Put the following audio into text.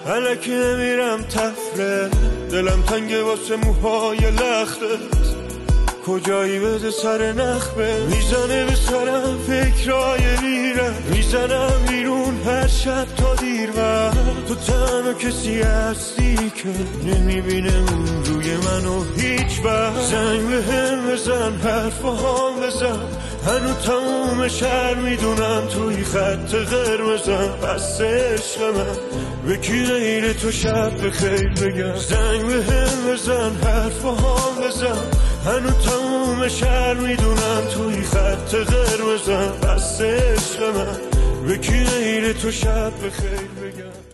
الکی نمیرم تفره، دلم تنگه واسه موهای لختت. کجایی بده سر نخبه، میزنه به سرم فکرای میرم، میزنم بیرون هر شب تا دیر وقت. تو تنها کسی هستی که نمیبینه اون روی منو هیچ وقت. زنگ به هم بزن، حرف با هم بزن، هنو تموم شهر میدونم توی خط قرمزم. بس عشق من به کی غیر تو شب بخیر بگم. زنگ به هم بزن، حرف با هم بزن، هنو تموم شهر میدونم توی خط قرمزم. بس عشق من به کی غیر تو شب بخیر بگم.